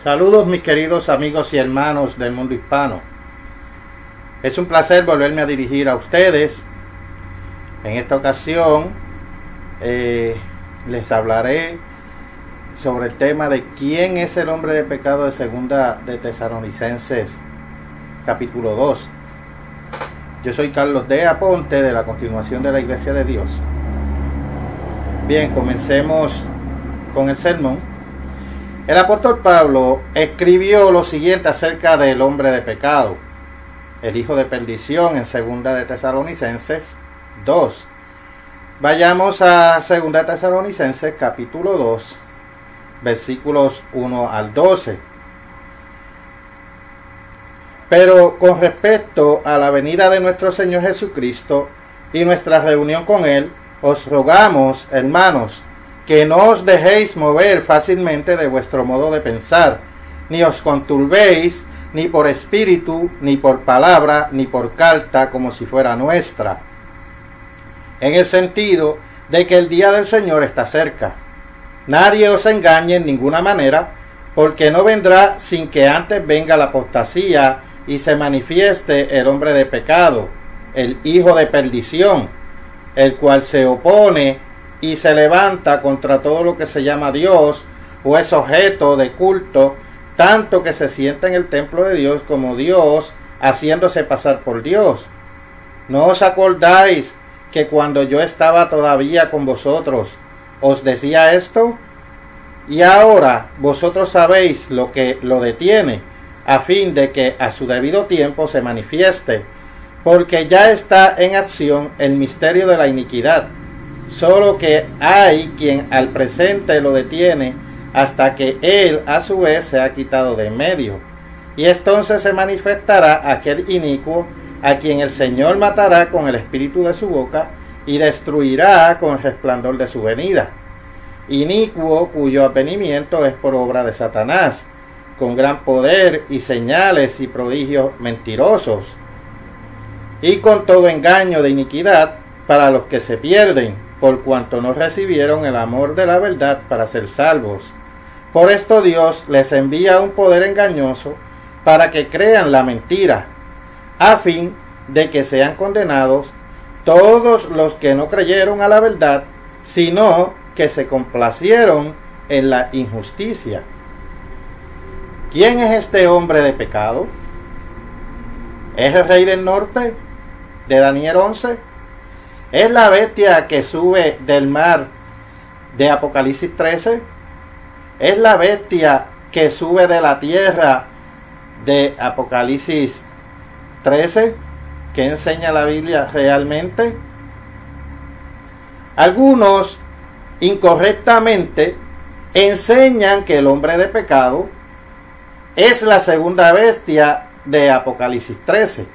Saludos mis queridos amigos y hermanos del mundo hispano. Es un placer volverme a dirigir a ustedes. En esta ocasión les hablaré sobre el tema de quién es el hombre de pecado de segunda de Tesalonicenses capítulo 2. Yo soy Carlos D. Aponte de la Continuación de la Iglesia de Dios. Bien, comencemos con el sermón. El apóstol Pablo escribió lo siguiente acerca del hombre de pecado, el hijo de perdición, en segunda de Tesalonicenses 2. Vayamos a segunda de Tesalonicenses capítulo 2, versículos 1 al 12. Pero con respecto a la venida de nuestro Señor Jesucristo y nuestra reunión con Él, os rogamos, hermanos, que no os dejéis mover fácilmente de vuestro modo de pensar, ni os conturbéis, ni por espíritu, ni por palabra, ni por carta, como si fuera nuestra, en el sentido de que el día del Señor está cerca. Nadie os engañe en ninguna manera, porque no vendrá sin que antes venga la apostasía y se manifieste el hombre de pecado, el hijo de perdición, el cual se opone y se levanta contra todo lo que se llama Dios o es objeto de culto, tanto que se sienta en el templo de Dios como Dios, haciéndose pasar por Dios. ¿No os acordáis que cuando yo estaba todavía con vosotros os decía esto? Y ahora vosotros sabéis lo que lo detiene, a fin de que a su debido tiempo se manifieste, porque ya está en acción el misterio de la iniquidad, solo que hay quien al presente lo detiene hasta que él a su vez se ha quitado de en medio. Y entonces se manifestará aquel inicuo a quien el Señor matará con el espíritu de su boca y destruirá con el resplandor de su venida. Inicuo cuyo advenimiento es por obra de Satanás, con gran poder y señales y prodigios mentirosos, y con todo engaño de iniquidad para los que se pierden, por cuanto no recibieron el amor de la verdad para ser salvos. Por esto Dios les envía un poder engañoso para que crean la mentira, a fin de que sean condenados todos los que no creyeron a la verdad, sino que se complacieron en la injusticia. ¿Quién es este hombre de pecado? ¿Es el rey del norte de Daniel 11? ¿Es la bestia que sube del mar de Apocalipsis 13? ¿Es la bestia que sube de la tierra de Apocalipsis 13? ¿Qué enseña la Biblia realmente? Algunos incorrectamente enseñan que el hombre de pecado es la segunda bestia de Apocalipsis 13.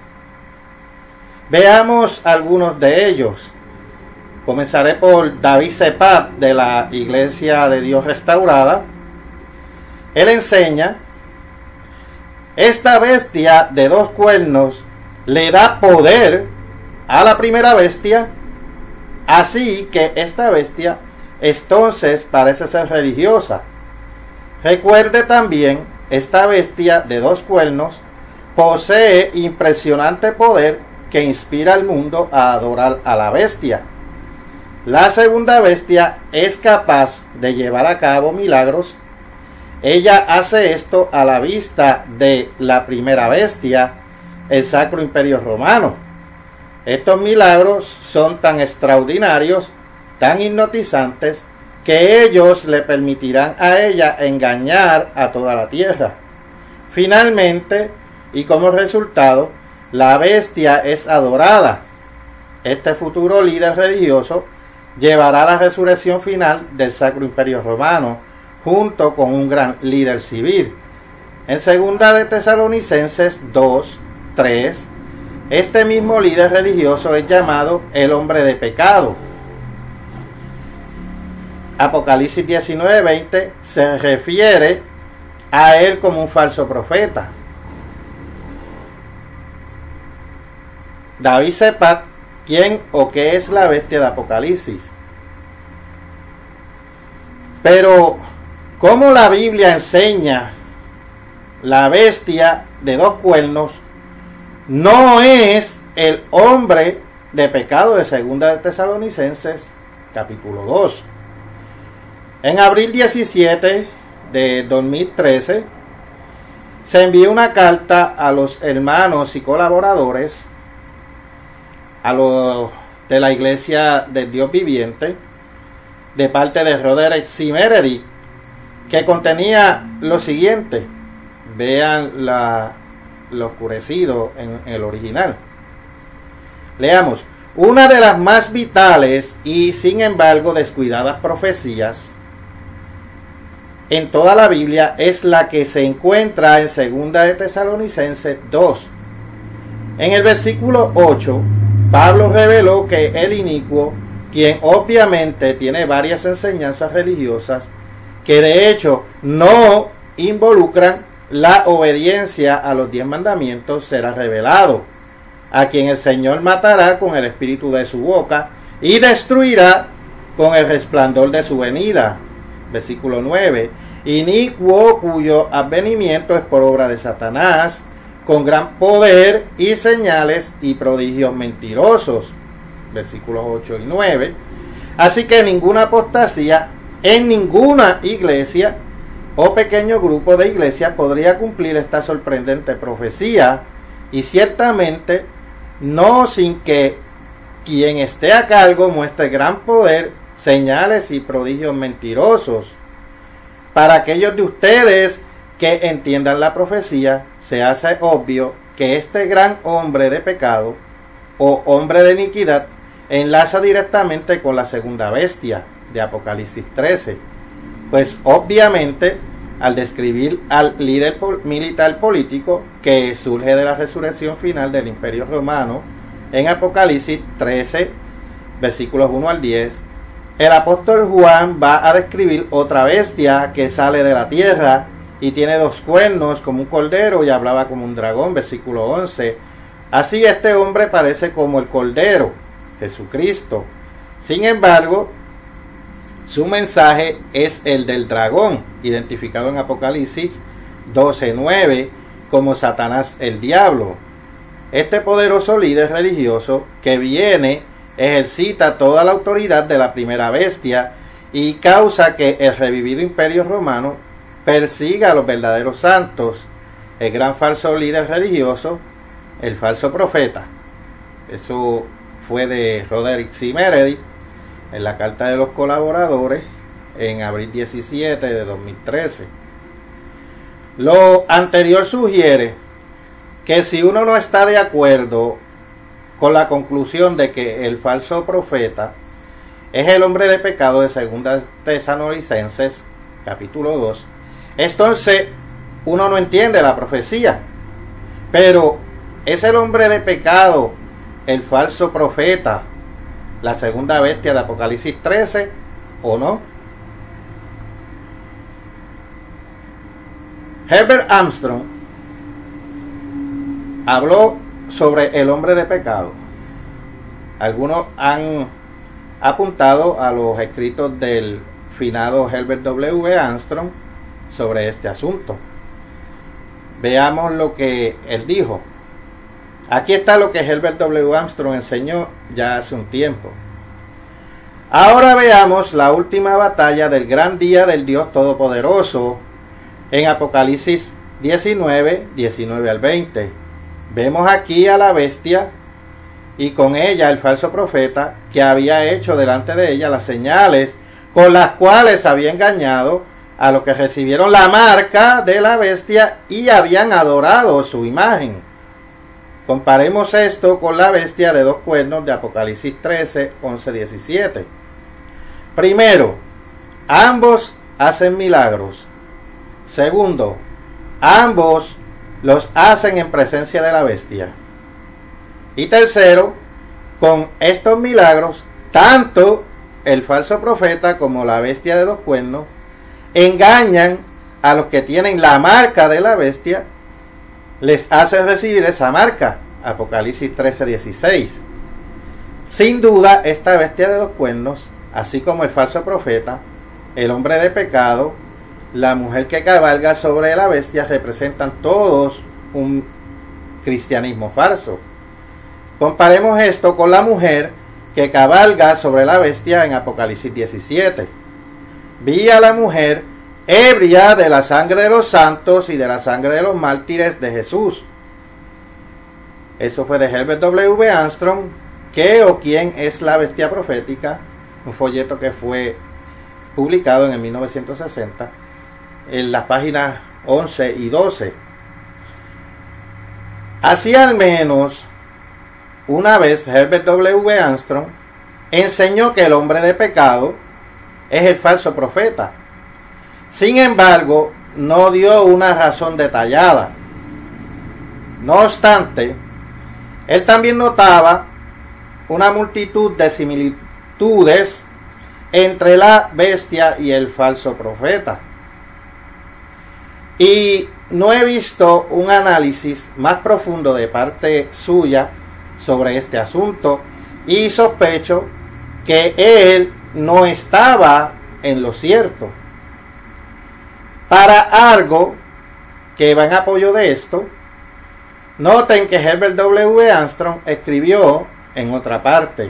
Veamos algunos de ellos. Comenzaré por David Sepat de la Iglesia de Dios Restaurada. Él enseña: esta bestia de dos cuernos le da poder a la primera bestia, así que esta bestia entonces parece ser religiosa. Recuerde también, esta bestia de dos cuernos posee impresionante poder que inspira al mundo a adorar a la bestia. La segunda bestia es capaz de llevar a cabo milagros. Ella hace esto a la vista de la primera bestia, el Sacro Imperio Romano. Estos milagros son tan extraordinarios, tan hipnotizantes, que ellos le permitirán a ella engañar a toda la tierra. Finalmente, y como resultado, la bestia es adorada. Este futuro líder religioso llevará la resurrección final del Sacro Imperio Romano junto con un gran líder civil. En segunda de Tesalonicenses 2, 3, este mismo líder religioso es llamado el hombre de pecado. Apocalipsis 19, 20 se refiere a él como un falso profeta. David Sepat, ¿quién o qué es la bestia de Apocalipsis? Pero, ¿cómo la Biblia enseña la bestia de dos cuernos no es el hombre de pecado de Segunda de Tesalonicenses, capítulo 2. En abril 17 de 2013 se envió una carta a los hermanos y colaboradores a los de la Iglesia del Dios Viviente de parte de Roderick C. Meredith, que contenía lo siguiente. Vean lo oscurecido en el original. Leamos. Una de las más vitales y sin embargo descuidadas profecías en toda la Biblia es la que se encuentra en Segunda de Tesalonicenses 2. En el versículo 8, Pablo reveló que el inicuo, quien obviamente tiene varias enseñanzas religiosas que de hecho no involucran la obediencia a los 10 mandamientos, será revelado, a quien el Señor matará con el espíritu de su boca y destruirá con el resplandor de su venida. Versículo 9. Inicuo, cuyo advenimiento es por obra de Satanás, con gran poder y señales y prodigios mentirosos. Versículos 8 y 9. Así que ninguna apostasía en ninguna iglesia o pequeño grupo de iglesias podría cumplir esta sorprendente profecía, y ciertamente no sin que quien esté a cargo muestre gran poder, señales y prodigios mentirosos. Para aquellos de ustedes que entiendan la profecía, se hace obvio que este gran hombre de pecado o hombre de iniquidad enlaza directamente con la segunda bestia de Apocalipsis 13, pues obviamente al describir al líder militar político que surge de la resurrección final del Imperio Romano en Apocalipsis 13, versículos 1 al 10, el apóstol Juan va a describir otra bestia que sale de la tierra y tiene dos cuernos como un cordero y hablaba como un dragón, versículo 11. Así este hombre parece como el cordero, Jesucristo. Sin embargo, su mensaje es el del dragón, identificado en Apocalipsis 12:9 como Satanás el diablo. Este poderoso líder religioso que viene ejercita toda la autoridad de la primera bestia y causa que el revivido imperio romano persiga a los verdaderos santos, el gran falso líder religioso, el falso profeta. Eso fue de Roderick C. Meredith en la carta de los colaboradores en abril 17 de 2013. Lo anterior sugiere que si uno no está de acuerdo con la conclusión de que el falso profeta es el hombre de pecado de Segunda Tesalonicenses capítulo 2, entonces uno no entiende la profecía. Pero ¿es el hombre de pecado el falso profeta, la segunda bestia de Apocalipsis 13 o no? Herbert Armstrong habló sobre el hombre de pecado. Algunos han apuntado a los escritos del finado Herbert W. Armstrong sobre este asunto. Veamos lo que él dijo. Aquí está lo que Herbert W. Armstrong enseñó ya hace un tiempo. Ahora veamos la última batalla del gran día del Dios Todopoderoso en Apocalipsis 19, 19 al 20. Vemos aquí a la bestia y con ella el falso profeta que había hecho delante de ella las señales con las cuales había engañado a los que recibieron la marca de la bestia y habían adorado su imagen. Comparemos esto con la bestia de dos cuernos de Apocalipsis 13, 11, 17. Primero, ambos hacen milagros. Segundo, ambos los hacen en presencia de la bestia. Y tercero, con estos milagros, tanto el falso profeta como la bestia de dos cuernos engañan a los que tienen la marca de la bestia, les hacen recibir esa marca. Apocalipsis 13, 16. Sin duda, esta bestia de dos cuernos, así como el falso profeta, el hombre de pecado, la mujer que cabalga sobre la bestia representan todos un cristianismo falso. Comparemos esto con la mujer que cabalga sobre la bestia en Apocalipsis 17. Vi a la mujer ebria de la sangre de los santos y de la sangre de los mártires de Jesús. Eso fue de Herbert W. Armstrong. ¿Qué o quién es la bestia profética? Un folleto que fue publicado en el 1960 en las páginas 11 y 12. Así al menos una vez Herbert W. Armstrong enseñó que el hombre de pecado es el falso profeta. Sin embargo, no dio una razón detallada. No obstante, él también notaba una multitud de similitudes entre la bestia y el falso profeta. Y no he visto un análisis más profundo de parte suya sobre este asunto, y sospecho que él no estaba en lo cierto. Para algo que va en apoyo de esto, noten que Herbert W. Armstrong escribió en otra parte.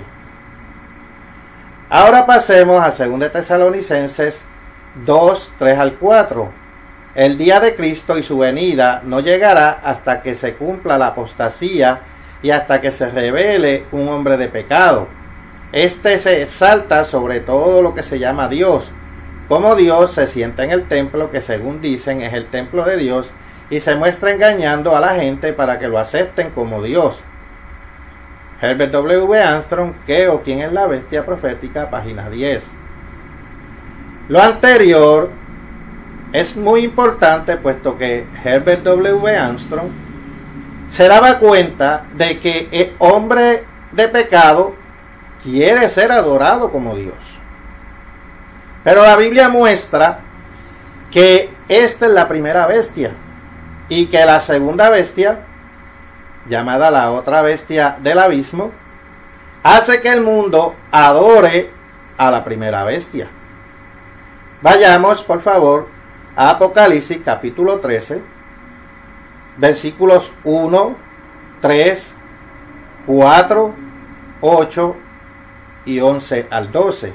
Ahora pasemos a 2 Tesalonicenses 2, 3 al 4. El día de Cristo y su venida no llegará hasta que se cumpla la apostasía y hasta que se revele un hombre de pecado. Este se exalta sobre todo lo que se llama Dios. Como Dios se sienta en el templo, que según dicen es el templo de Dios, y se muestra engañando a la gente para que lo acepten como Dios. Herbert W. Armstrong, ¿qué o quién es la bestia profética? Página 10. Lo anterior es muy importante, puesto que Herbert W. Armstrong se daba cuenta de que el hombre de pecado quiere ser adorado como Dios. Pero la Biblia muestra que esta es la primera bestia y que la segunda bestia, llamada la otra bestia del abismo, hace que el mundo adore a la primera bestia. Vayamos, por favor, a Apocalipsis capítulo 13, versículos 1, 3, 4, 8 y 11 al 12.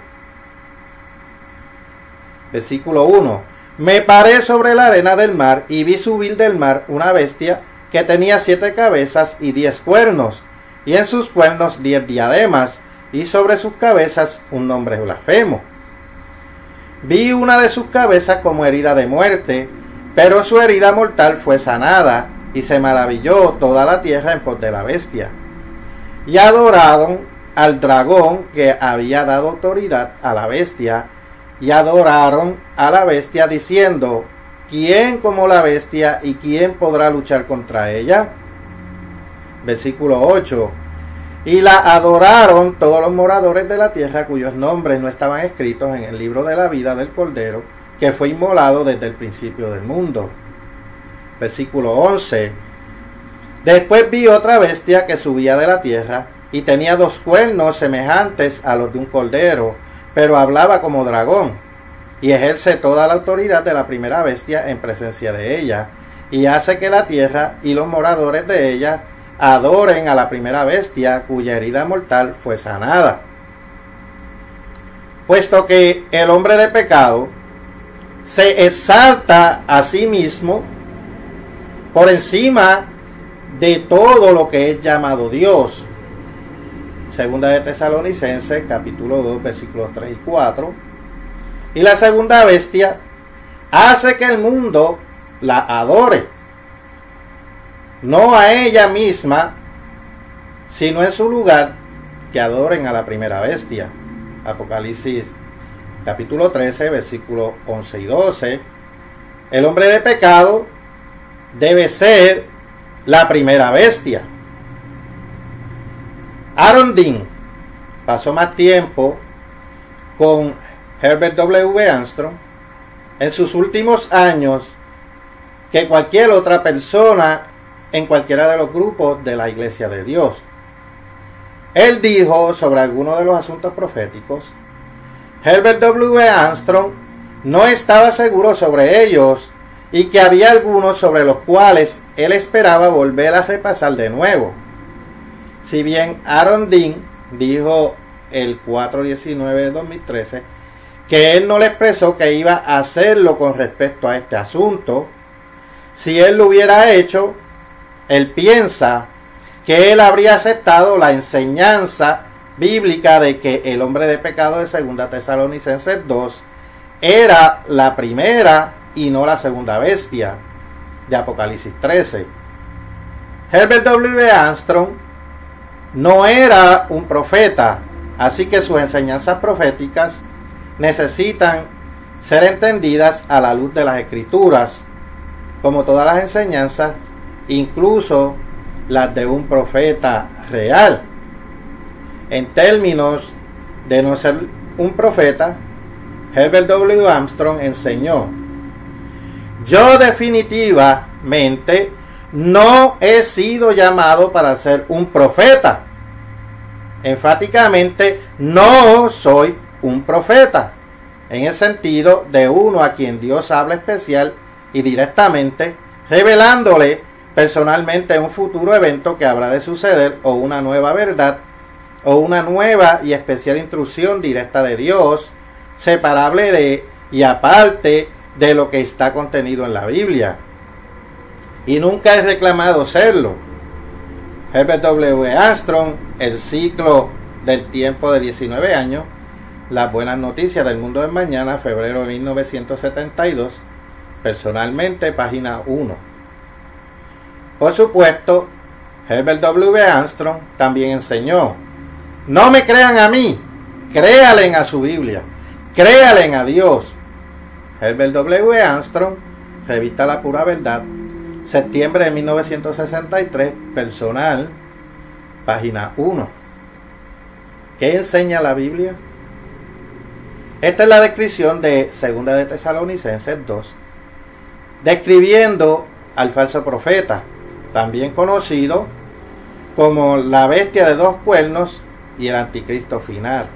Versículo 1. Me paré sobre la arena del mar y vi subir del mar una bestia que tenía 7 cabezas y 10 cuernos, y en sus cuernos 10 diademas, y sobre sus cabezas un nombre blasfemo. Vi una de sus cabezas como herida de muerte, pero su herida mortal fue sanada, y se maravilló toda la tierra en pos de la bestia. Y adoraron al dragón que había dado autoridad a la bestia, y adoraron a la bestia diciendo: ¿quién como la bestia y quién podrá luchar contra ella? Versículo 8. Y la adoraron todos los moradores de la tierra cuyos nombres no estaban escritos en el libro de la vida del Cordero, que fue inmolado desde el principio del mundo. Versículo 11. Después vi otra bestia que subía de la tierra y tenía 2 cuernos semejantes a los de un cordero, pero hablaba como dragón, y ejerce toda la autoridad de la primera bestia en presencia de ella, y hace que la tierra y los moradores de ella adoren a la primera bestia cuya herida mortal fue sanada. Puesto que el hombre de pecado se exalta a sí mismo por encima de todo lo que es llamado Dios. 2 Tesalonicenses capítulo 2 versículos 3 y 4. Y la segunda bestia hace que el mundo la adore, no a ella misma, sino en su lugar, que adoren a la primera bestia. Apocalipsis capítulo 13 versículos 11 y 12. El hombre de pecado debe ser la primera bestia. Aaron Dean pasó más tiempo con Herbert W. Armstrong en sus últimos años que cualquier otra persona en cualquiera de los grupos de la Iglesia de Dios. Él dijo sobre algunos de los asuntos proféticos: Herbert W. Armstrong no estaba seguro sobre ellos y que había algunos sobre los cuales él esperaba volver a repasar de nuevo. Si bien Aaron Dean dijo el 4/19 de 2013 que él no le expresó que iba a hacerlo con respecto a este asunto, si él lo hubiera hecho, él piensa que él habría aceptado la enseñanza bíblica de que el hombre de pecado de 2 Tesalonicenses 2 era la primera y no la segunda bestia de Apocalipsis 13. Herbert W. Armstrong no era un profeta, así que sus enseñanzas proféticas necesitan ser entendidas a la luz de las Escrituras, como todas las enseñanzas, incluso las de un profeta real. En términos de no ser un profeta, Herbert W. Armstrong enseñó: yo definitivamente no he sido llamado para ser un profeta. Enfáticamente, no soy un profeta, en el sentido de uno a quien Dios habla especial y directamente, revelándole personalmente un futuro evento que habrá de suceder, o una nueva verdad, o una nueva y especial instrucción directa de Dios, separable de y aparte de lo que está contenido en la Biblia. Y nunca he reclamado serlo. Herbert W. Armstrong, El ciclo del tiempo de 19 años, Las buenas noticias del mundo del mañana, febrero de 1972, personalmente, página 1. Por supuesto, Herbert W. Armstrong también enseñó: no me crean a mí, créalen a su Biblia, créalen a Dios. Herbert W. Armstrong, Revista La Pura Verdad, septiembre de 1963, personal, página 1. ¿Qué enseña la Biblia? Esta es la descripción de 2 Tesalonicenses 2, describiendo al falso profeta, también conocido como la bestia de 2 cuernos y el anticristo final.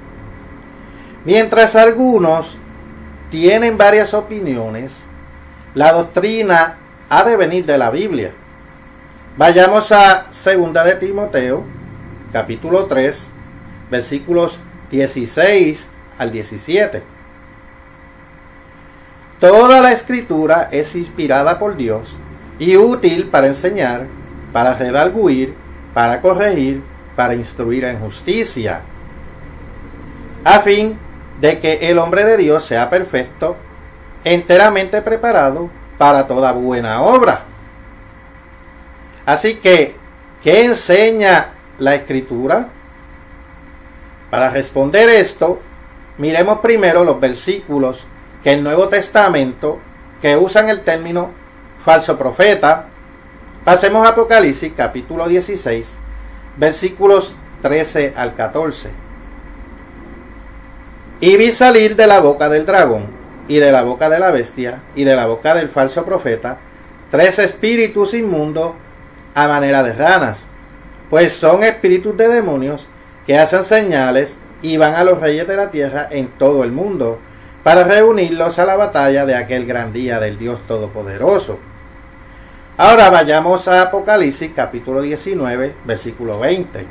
Mientras algunos tienen varias opiniones, la doctrina ha de venir de la Biblia. Vayamos a 2 de Timoteo, capítulo 3, versículos 16 al 17. Toda la escritura es inspirada por Dios y útil para enseñar, para redarguir, para corregir, para instruir en justicia, a fin de que el hombre de Dios sea perfecto, enteramente preparado para toda buena obra. Así que, ¿qué enseña la Escritura? Para responder esto, miremos primero los versículos que el Nuevo Testamento que usan el término falso profeta. Pasemos a Apocalipsis capítulo 16, versículos 13 al 14. Y vi salir de la boca del dragón, y de la boca de la bestia, y de la boca del falso profeta, 3 espíritus inmundos a manera de ranas, pues son espíritus de demonios que hacen señales y van a los reyes de la tierra en todo el mundo, para reunirlos a la batalla de aquel gran día del Dios Todopoderoso. Ahora vayamos a Apocalipsis capítulo 19, versículo 20.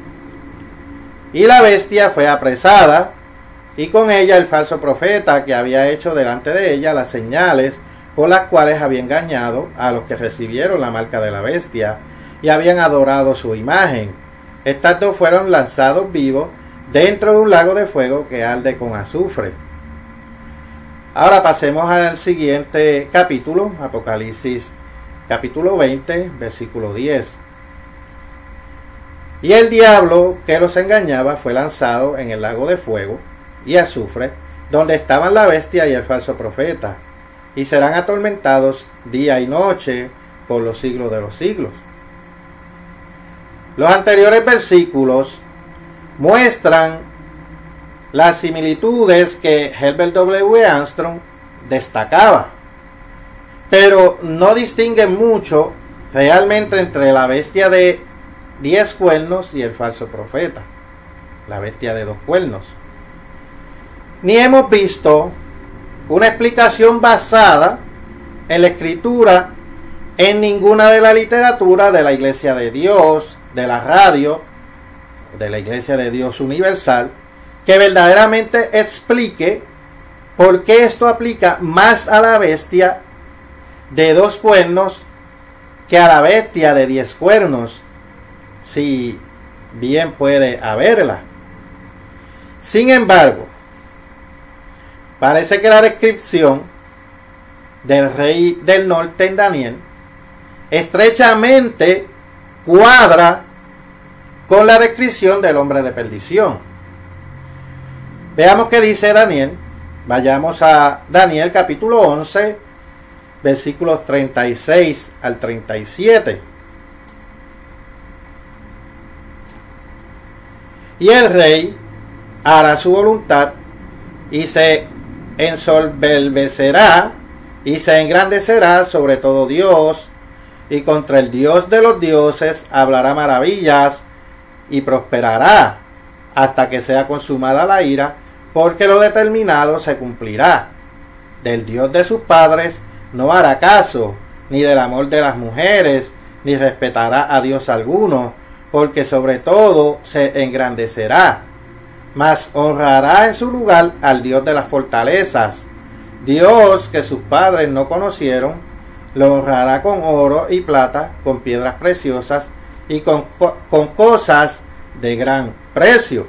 Y la bestia fue apresada, y con ella el falso profeta, que había hecho delante de ella las señales por las cuales había engañado a los que recibieron la marca de la bestia y habían adorado su imagen. Estas 2 fueron lanzados vivos dentro de un lago de fuego que arde con azufre. Ahora pasemos al siguiente capítulo, Apocalipsis capítulo 20, versículo 10. Y el diablo que los engañaba fue lanzado en el lago de fuego y azufre, donde estaban la bestia y el falso profeta, y serán atormentados día y noche por los siglos de los siglos. Los anteriores versículos muestran las similitudes que Herbert W. Armstrong destacaba, pero no distinguen mucho realmente entre la bestia de 10 cuernos y el falso profeta, la bestia de 2 cuernos. Ni hemos visto una explicación basada en la Escritura, en ninguna de la literatura de la Iglesia de Dios, de la radio, de la Iglesia de Dios Universal, que verdaderamente explique por qué esto aplica más a la bestia de 2 cuernos que a la bestia de 10 cuernos, si bien puede haberla. Sin embargo, parece que la descripción del rey del norte en Daniel estrechamente cuadra con la descripción del hombre de perdición. Veamos qué dice Daniel. Vayamos a Daniel capítulo 11, versículos 36 al 37. Y el rey hará su voluntad y se ensoberbecerá y se engrandecerá sobre todo Dios, y contra el Dios de los dioses hablará maravillas y prosperará hasta que sea consumada la ira, porque lo determinado se cumplirá. Del Dios de sus padres no hará caso, ni del amor de las mujeres, ni respetará a Dios alguno, porque sobre todo se engrandecerá, mas honrará en su lugar al Dios de las fortalezas, Dios que sus padres no conocieron. Lo honrará con oro y plata, con piedras preciosas y con cosas de gran precio.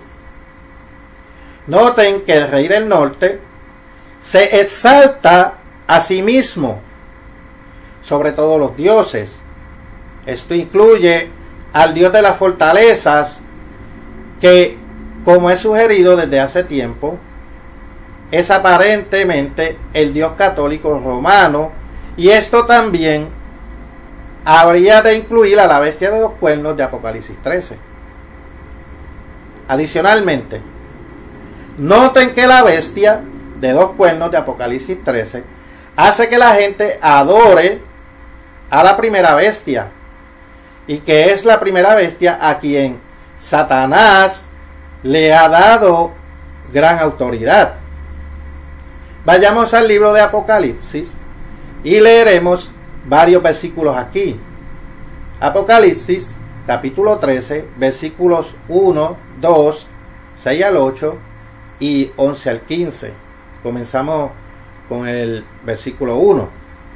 Noten que el rey del norte se exalta a sí mismo sobre todos los dioses. Esto incluye al Dios de las fortalezas, que, como he sugerido desde hace tiempo, es aparentemente el Dios católico romano, y esto también habría de incluir a la bestia de 2 cuernos de Apocalipsis 13. Adicionalmente, noten que la bestia de 2 cuernos de Apocalipsis 13 hace que la gente adore a la primera bestia, y que es la primera bestia a quien Satanás le ha dado gran autoridad. Vayamos al libro de Apocalipsis y leeremos varios versículos aquí. Apocalipsis capítulo 13, versículos 1, 2, 6 al 8 y 11 al 15. Comenzamos con el versículo 1.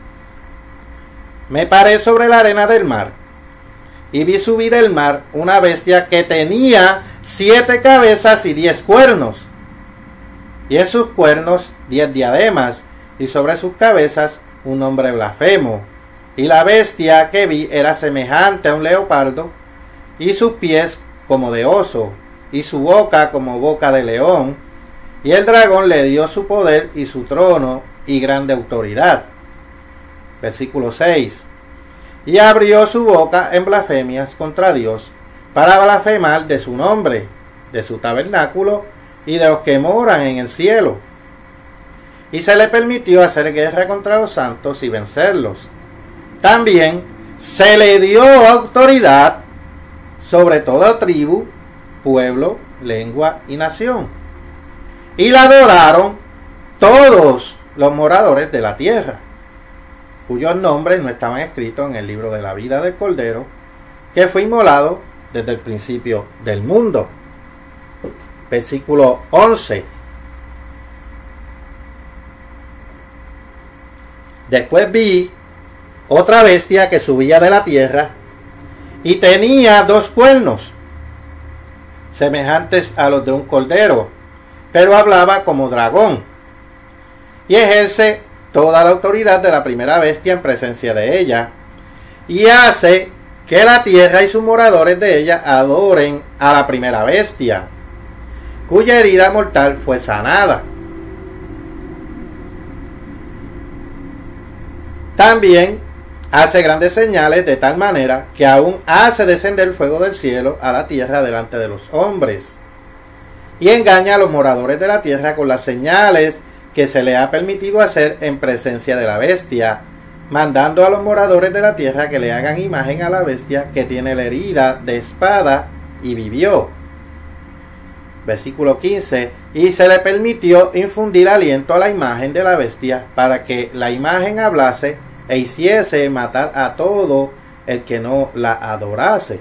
Me paré sobre la arena del mar y vi subir del mar una bestia que tenía 7 cabezas y 10 cuernos, y en sus cuernos 10 diademas, y sobre sus cabezas un nombre blasfemo. Y la bestia que vi era semejante a un leopardo, y sus pies como de oso, y su boca como boca de león. Y el dragón le dio su poder y su trono y grande autoridad. Versículo 6. Y abrió su boca en blasfemias contra Dios, para blasfemar de su nombre, de su tabernáculo y de los que moran en el cielo. Y se le permitió hacer guerra contra los santos y vencerlos. También se le dio autoridad sobre toda tribu, pueblo, lengua y nación. Y la adoraron todos los moradores de la tierra, cuyos nombres no estaban escritos en el libro de la vida del Cordero, que fue inmolado desde el principio del mundo. Versículo 11. Después vi otra bestia que subía de la tierra y tenía 2 cuernos, semejantes a los de un cordero, pero hablaba como dragón, y ejerce toda la autoridad de la primera bestia en presencia de ella, y hace que la tierra y sus moradores de ella adoren a la primera bestia, cuya herida mortal fue sanada. También hace grandes señales, de tal manera que aún hace descender fuego del cielo a la tierra delante de los hombres, y engaña a los moradores de la tierra con las señales que se le ha permitido hacer en presencia de la bestia, mandando a los moradores de la tierra que le hagan imagen a la bestia que tiene la herida de espada y vivió. Versículo 15, y se le permitió infundir aliento a la imagen de la bestia para que la imagen hablase e hiciese matar a todo el que no la adorase.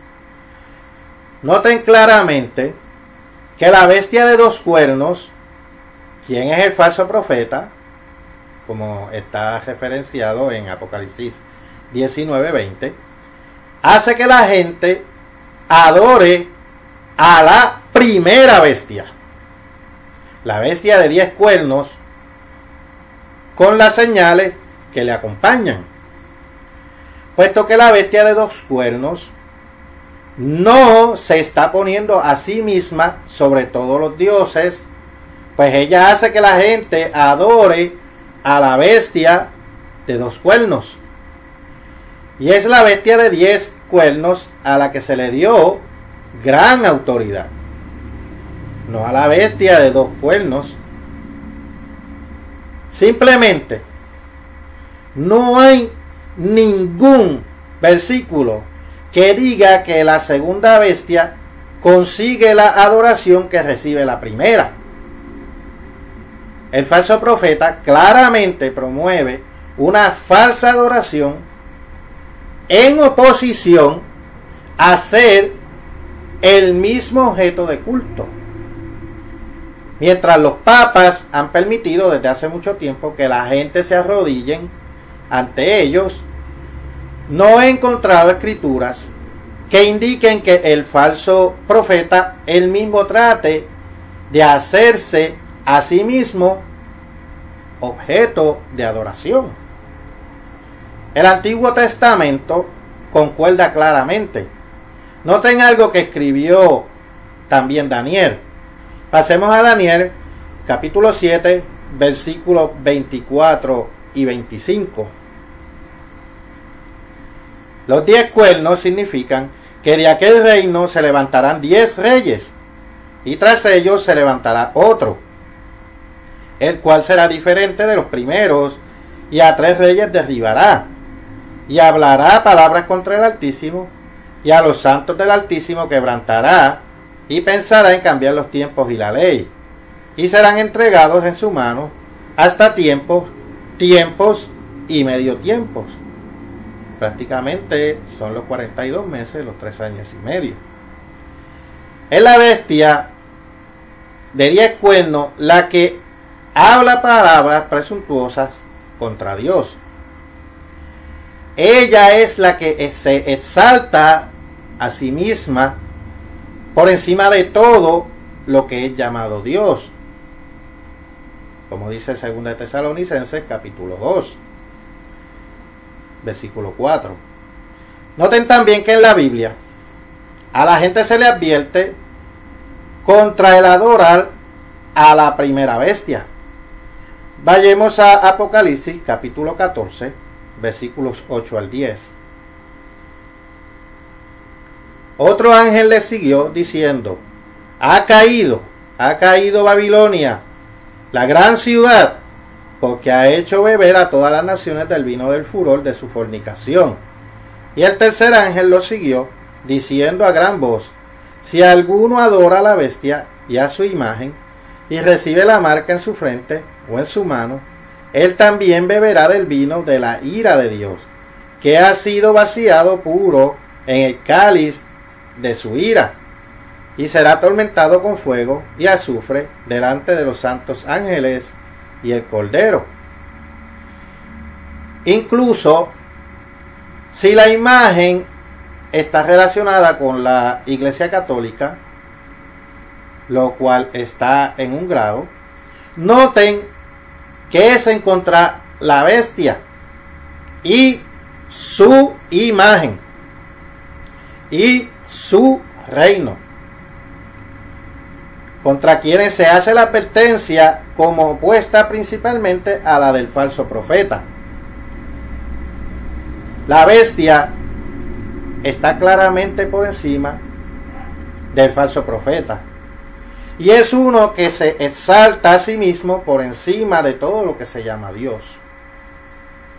Noten claramente que la bestia de dos cuernos, quien es el falso profeta, como está referenciado en Apocalipsis 19:20, hace que la gente adore a la primera bestia, la bestia de 10 cuernos, con las señales que le acompañan, puesto que la bestia de 2 cuernos no se está poniendo a sí misma sobre todos los dioses, pues ella hace que la gente adore a la bestia de 2 cuernos, y es la bestia de 10 cuernos a la que se le dio gran autoridad, no a la bestia de 2 cuernos. Simplemente no hay ningún versículo que diga que la segunda bestia consigue la adoración que recibe la primera. El falso profeta claramente promueve una falsa adoración en oposición a ser el mismo objeto de culto. Mientras los papas han permitido desde hace mucho tiempo que la gente se arrodillen ante ellos, no he encontrado escrituras que indiquen que el falso profeta él mismo trate de hacerse a sí mismo objeto de adoración. El Antiguo Testamento concuerda claramente. Noten algo que escribió también Daniel. Pasemos a Daniel, capítulo 7, versículos 24 y 25. Los 10 cuernos significan que de aquel reino se levantarán 10 reyes, y tras ellos se levantará otro, el cual será diferente de los primeros, y a 3 reyes derribará, y hablará palabras contra el Altísimo, y a los santos del Altísimo quebrantará, y pensará en cambiar los tiempos y la ley, y serán entregados en su mano hasta tiempos y medio tiempos. Prácticamente son los 42 meses, los 3 años y medio. Es la bestia de 10 cuernos la que habla palabras presuntuosas contra Dios. Ella es la que se exalta a sí misma por encima de todo lo que es llamado Dios, como dice 2 de Tesalonicenses capítulo 2, versículo 4. Noten también que en la Biblia a la gente se le advierte contra el adorar a la primera bestia. Vayamos a Apocalipsis capítulo 14, versículos 8 al 10. Otro ángel le siguió diciendo: ha caído Babilonia, la gran ciudad, porque ha hecho beber a todas las naciones del vino del furor de su fornicación. Y el tercer ángel lo siguió diciendo a gran voz: si alguno adora a la bestia y a su imagen, y recibe la marca en su frente o en su mano, él también beberá del vino de la ira de Dios, que ha sido vaciado puro en el cáliz de su ira, y será atormentado con fuego y azufre delante de los santos ángeles y el Cordero. Incluso si la imagen está relacionada con la Iglesia Católica, lo cual está en un grado, noten que es en contra la bestia y su imagen y su reino, contra quienes se hace la advertencia como opuesta principalmente a la del falso profeta. La bestia está claramente por encima del falso profeta, y es uno que se exalta a sí mismo por encima de todo lo que se llama Dios.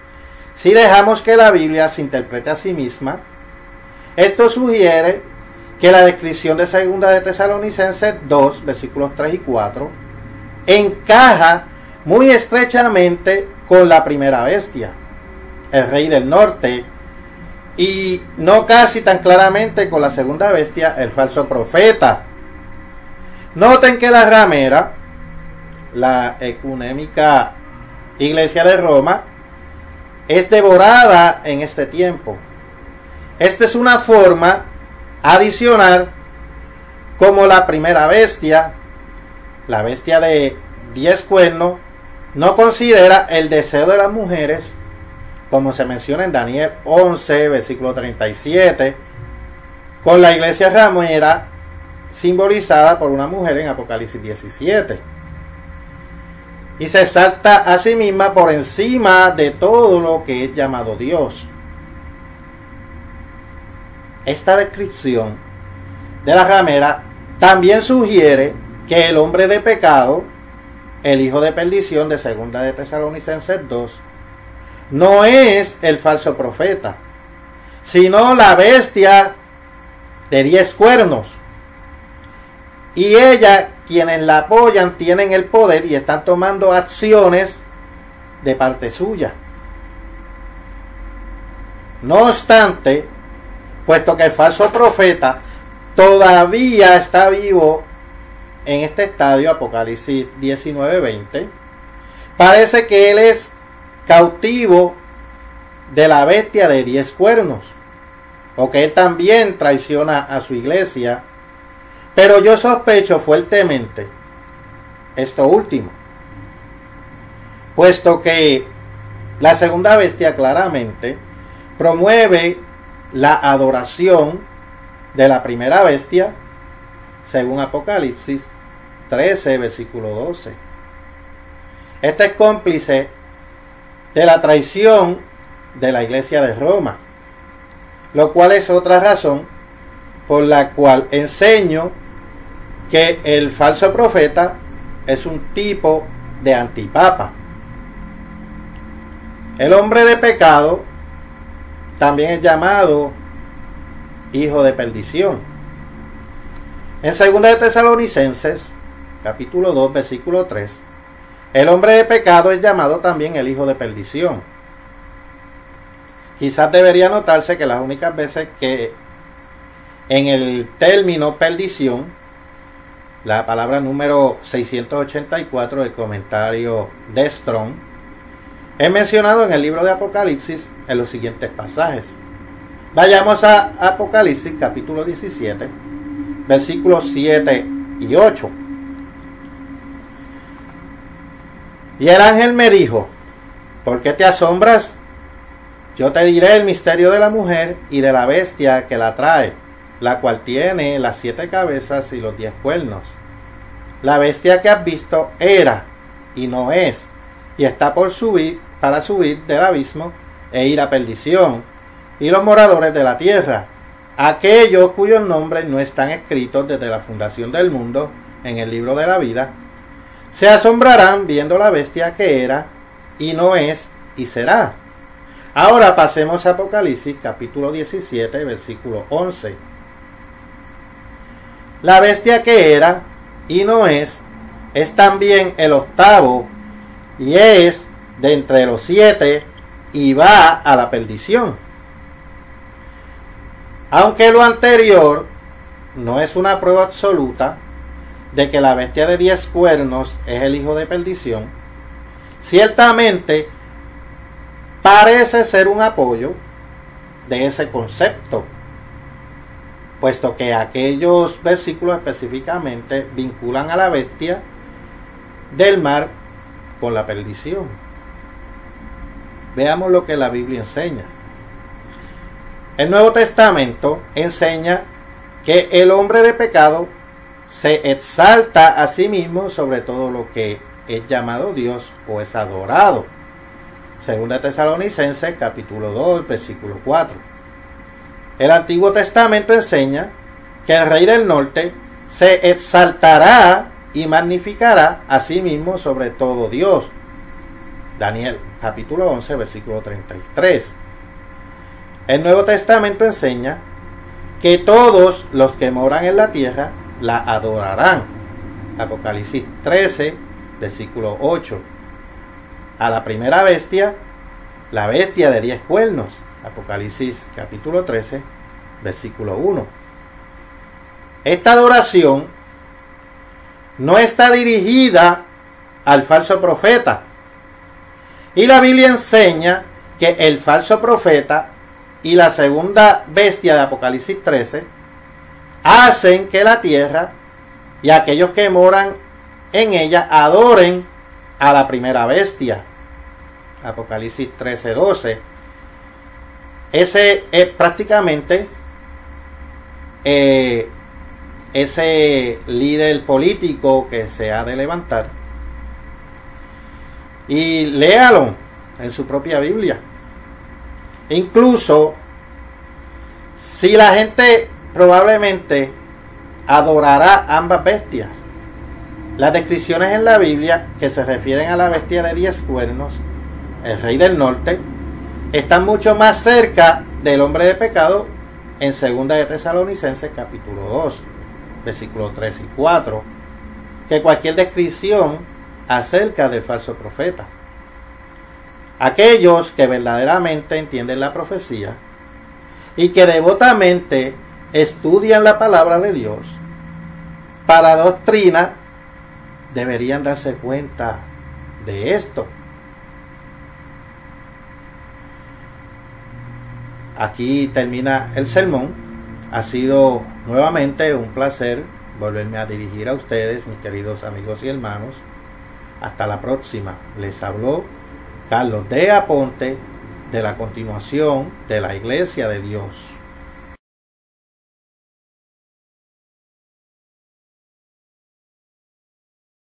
Si dejamos que la Biblia se interprete a sí misma, esto sugiere que la descripción de 2 de Tesalonicenses 2, versículos 3 y 4, encaja muy estrechamente con la primera bestia, el rey del norte, y no casi tan claramente con la segunda bestia, el falso profeta. Noten que la ramera, la ecuménica Iglesia de Roma, es devorada en este tiempo. Esta es una forma adicional como la primera bestia, la bestia de 10 cuernos, no considera el deseo de las mujeres, como se menciona en Daniel 11, versículo 37, con la iglesia ramera simbolizada por una mujer en Apocalipsis 17. Y se exalta a sí misma por encima de todo lo que es llamado Dios. Esta descripción de la ramera también sugiere que el hombre de pecado, el hijo de perdición de 2 de Tesalonicenses 2, no es el falso profeta, sino la bestia de 10 cuernos. Y ella, quienes la apoyan, tienen el poder y están tomando acciones de parte suya. No obstante, puesto que el falso profeta todavía está vivo en este estadio, Apocalipsis 19-20, parece que él es cautivo de la bestia de 10 cuernos, o que él también traiciona a su iglesia, pero yo sospecho fuertemente esto último, puesto que la segunda bestia claramente promueve la adoración de la primera bestia, según Apocalipsis 13, versículo 12. Este es cómplice de la traición de la iglesia de Roma, lo cual es otra razón por la cual enseño que el falso profeta es un tipo de antipapa. El hombre de pecado también es llamado hijo de perdición. En 2 de Tesalonicenses, capítulo 2, versículo 3, el hombre de pecado es llamado también el hijo de perdición. Quizás debería notarse que las únicas veces que en el término perdición, la palabra número 684 del comentario de Strong, es mencionado en el libro de Apocalipsis en los siguientes pasajes. Vayamos a Apocalipsis capítulo 17, versículos 7 y 8. Y el ángel me dijo: ¿por qué te asombras? Yo te diré el misterio de la mujer y de la bestia que la trae, la cual tiene las 7 cabezas y los 10 cuernos. La bestia que has visto era y no es, y está por subir, para subir del abismo e ir a perdición, y los moradores de la tierra, aquellos cuyos nombres no están escritos desde la fundación del mundo en el libro de la vida, se asombrarán viendo la bestia que era y no es y será. Ahora pasemos a Apocalipsis capítulo 17, versículo 11. La bestia que era y no es también el octavo, y es de entre los 7 y va a la perdición. Aunque lo anterior no es una prueba absoluta de que la bestia de 10 cuernos es el hijo de perdición, ciertamente parece ser un apoyo de ese concepto, puesto que aquellos versículos específicamente vinculan a la bestia del mar con la perdición. Veamos lo que la Biblia enseña. El Nuevo Testamento enseña que el hombre de pecado se exalta a sí mismo sobre todo lo que es llamado Dios o es adorado. 2 de Tesalonicenses capítulo 2, versículo 4. El Antiguo Testamento enseña que el rey del norte se exaltará y magnificará a sí mismo sobre todo Dios. Daniel capítulo 11, versículo 33. El Nuevo Testamento enseña que todos los que moran en la tierra la adorarán. Apocalipsis 13, versículo 8. A la primera bestia, la bestia de 10 cuernos. Apocalipsis capítulo 13, versículo 1. Esta adoración no está dirigida al falso profeta. Y la Biblia enseña que el falso profeta y la segunda bestia de Apocalipsis 13 hacen que la tierra y aquellos que moran en ella adoren a la primera bestia. Apocalipsis 13, 12. Ese es prácticamente ese líder político que se ha de levantar. Y léalo en su propia Biblia. Incluso si la gente probablemente adorará ambas bestias, las descripciones en la Biblia que se refieren a la bestia de 10 cuernos, el rey del norte, están mucho más cerca del hombre de pecado en 2 de Tesalonicenses capítulo 2, versículos 3 y 4, que cualquier descripción acerca del falso profeta. Aquellos que verdaderamente entienden la profecía y que devotamente estudian la palabra de Dios para doctrina deberían darse cuenta de esto. Aquí termina el sermón. Ha sido nuevamente un placer volverme a dirigir a ustedes, mis queridos amigos y hermanos. Hasta la próxima. Les habló Carlos de Aponte de la continuación de la Iglesia de Dios.